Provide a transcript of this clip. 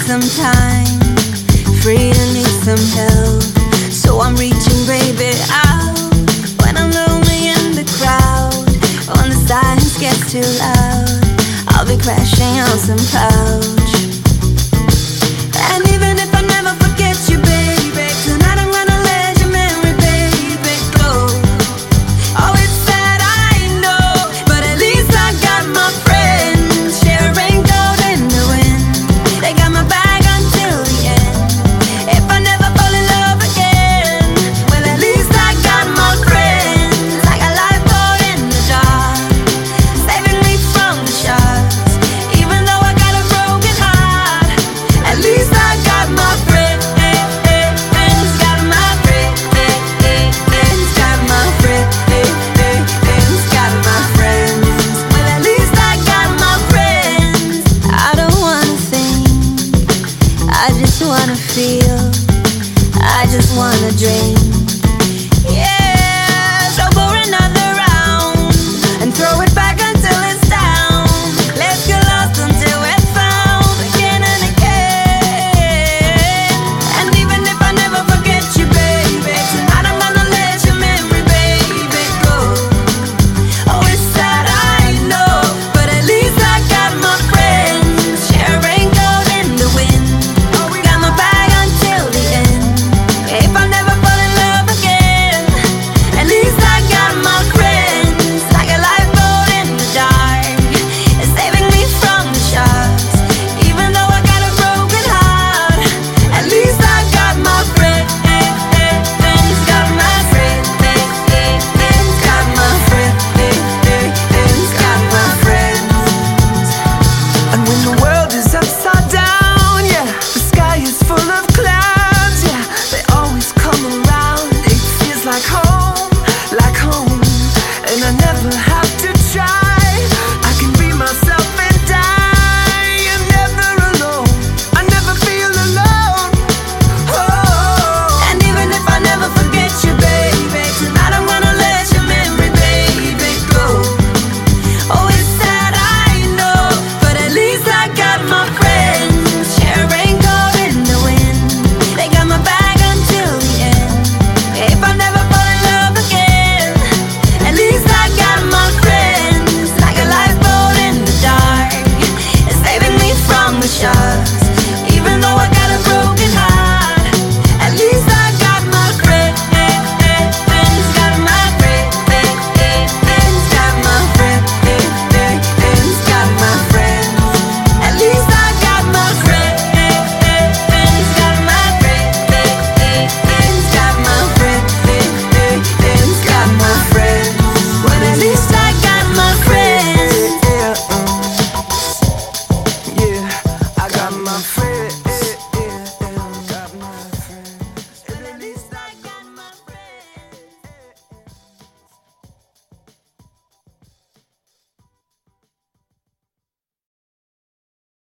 some time, free to need some help. So I'm reaching, baby, out when I'm lonely in the crowd. When the silence gets too loud, I'll be crashing on some couch. And even if I never forget you, baby, tonight I'm gonna let your memory, baby, go. Oh, it's sad, I know, but at least I got my friends. Sharing gold in the wind, they got my back until the end. If I never fall in love again, well, at least I got my friends. Like a lifeboat in the dark, saving me from the sharks. Even though I got a broken heart, at least I got my friends. Got my friends. Got my friends. Got my friends. Well, at least I got my friends. I don't wanna think, I just wanna feel, I just wanna dream.